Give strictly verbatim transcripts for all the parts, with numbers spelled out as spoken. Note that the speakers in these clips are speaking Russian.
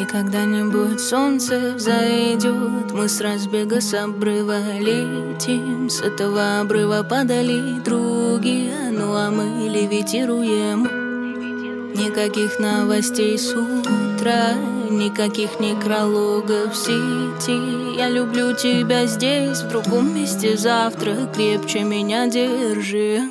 когда-нибудь солнце взойдет, мы с разбега с обрыва летим. С этого обрыва падали другие, ну а мы левитируем. Никаких новостей с утра, никаких некрологов в сети. Я люблю тебя здесь, в другом месте завтра. Крепче меня держи.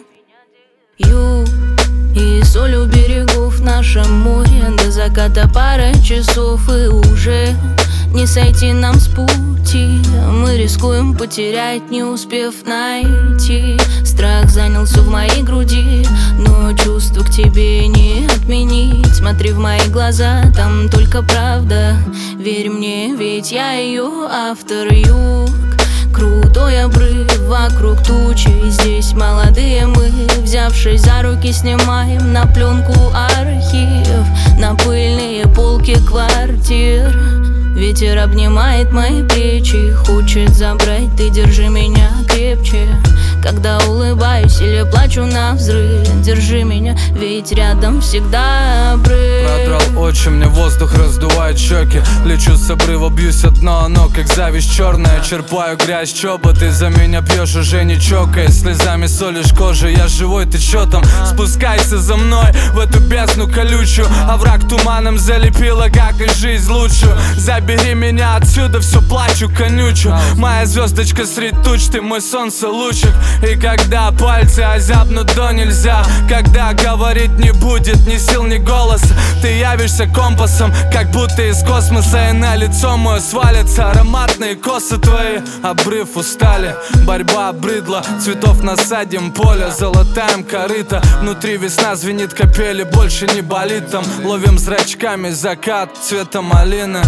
Юг и соль у берегов в нашем море. До заката пара часов и уже не сойти нам с пути. Мы рискуем потерять, не успев найти. Страх занялся в моей груди, но чувства к тебе не отменить. Смотри в мои глаза, там только правда. Верь мне, ведь я ее автор. Юг, крутой обрыв, вокруг тучи. Здесь молодые мы, взявшись за руки, снимаем на пленку архив, на пыльные полки квартир. Ветер обнимает мои плечи, хочет забрать, ты держи меня крепче. Когда улыбаюсь или плачу навзрыд, держи меня, ведь рядом всегда обрыв. Продрал очи, мне воздух раздувает щеки. Лечу с обрыва, бьюсь о дно, оно как зависть черная. Черпаю грязь, чоба, ты за меня пьешь, уже не чокаясь. Слезами солишь кожу, я живой, ты чё там? Спускайся за мной в эту бездну колючую. Овраг туманом залепила, как и жизнь лучшую. Забери меня отсюда, все плачу, конючу. Моя звездочка средь туч, ты мой солнце лучик. И когда пальцы озябнут до нельзя, когда говорить не будет ни сил, ни голоса, ты явишься компасом, как будто из космоса. И на лицо мое свалятся ароматные косы твои. Обрыв устали, борьба обрыдла. Цветов насадим поле, золотаем корыто. Внутри весна звенит капели, больше не болит там. Ловим зрачками закат цвета малины.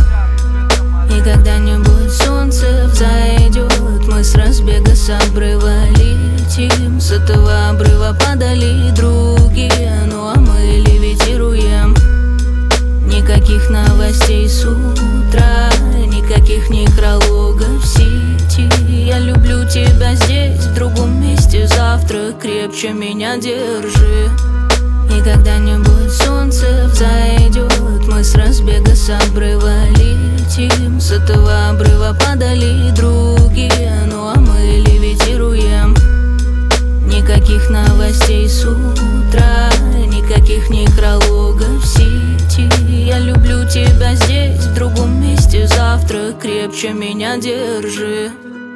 И когда-нибудь солнце взойдет, мы с разбега с обрыва летим. С этого обрыва падали другие, ну а мы левитируем. Никаких новостей с утра, никаких некрологов в сети. Я люблю тебя здесь, в другом месте завтра. Крепче меня держи. И когда-нибудь солнце взойдет, мы с разбега с обрыва летим. С этого обрыва падали другие, ну а мы левитируем. Никаких новостей с утра, никаких некрологов в сети. Я люблю тебя здесь, в другом месте завтра. Крепче меня держи.